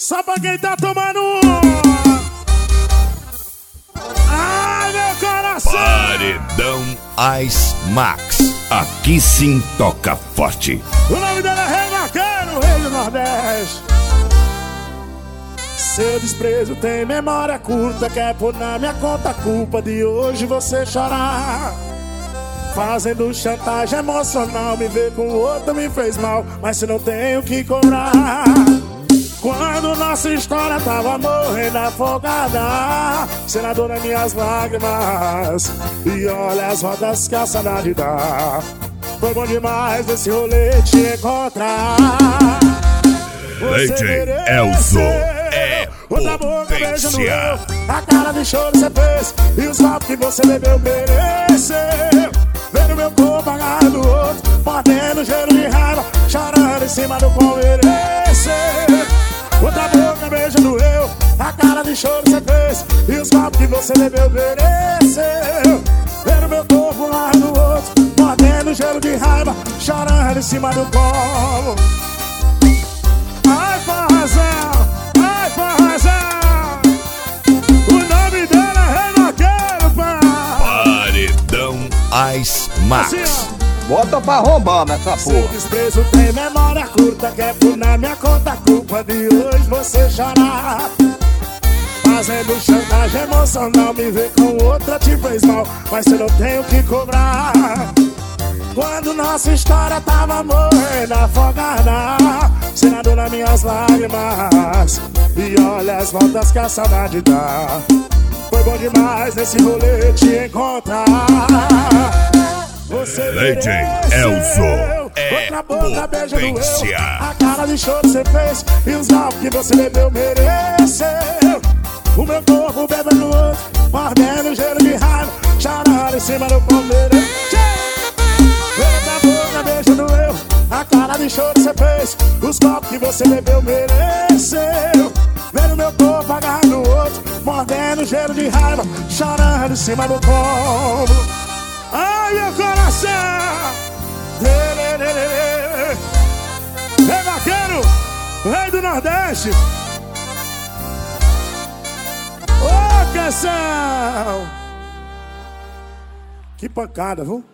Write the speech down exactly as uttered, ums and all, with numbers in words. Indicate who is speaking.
Speaker 1: Só pra quem tá tomando. Ai, meu coração.
Speaker 2: Paredão Ice Max. Aqui sim toca forte.
Speaker 1: O nome dela é Rei Maqueiro, Rei do Nordeste. Seu desprezo tem memória curta, quer pôr na minha conta a culpa de hoje você chorar. Fazendo chantagem emocional, me ver com o outro me fez mal, mas se não tenho que cobrar. Quando nossa história tava morrendo afogada, senador nas minhas lágrimas, e olha as rodas que a saudade dá. Foi bom demais esse rolê te encontrar.
Speaker 2: Leite Elzo é
Speaker 1: outra boca beijando
Speaker 2: potência.
Speaker 1: eu, a cara de choro você fez, e os copos que você bebeu mereceu. Vendo meu corpo agarrado do outro, mordendo gelo de raiva, chorando em cima do pão mereceu. Outra boca beijando eu, a cara de choro você fez, e os copos que você bebeu mereceu. Vendo meu corpo agarrado do outro, mordendo gelo de raiva, chorando em cima do pão. Ai, Forrazão, ai, Forrazão, o nome dela é Rei Maqueiro, pá.
Speaker 2: Paredão Ice Max.
Speaker 1: Assim,
Speaker 3: Bota pra arrombar nessa
Speaker 1: seu
Speaker 3: porra.
Speaker 1: desprezo tem memória curta, quer pôr na minha conta a culpa de hoje você chorar. Fazendo chantagem emocional, me ver com outra te fez mal, mas eu não tenho que cobrar. Quando nossa história tava morrendo afogada, senador nas minhas lágrimas, e olha as voltas que a saudade dá. Foi bom demais nesse rolê te encontrar. Você
Speaker 2: Leite
Speaker 1: mereceu.
Speaker 2: Elzo é
Speaker 1: Outra boca beijando eu,
Speaker 2: potência.
Speaker 1: a cara de choro você fez, e os alvos que você bebeu mereceu. O meu corpo bebendo outro, mordendo gelo de raiva, chorando em cima do pão mereceu. Outra boca beijando eu, a cara de choro você fez, os copos que você bebeu mereceu. Vendo meu corpo agarrado no outro, mordendo gelo de raiva, chorando em cima do pombo. Ai, meu coração! Rei Maqueiro, Rei do Nordeste. Ô, canção! Que pancada, viu?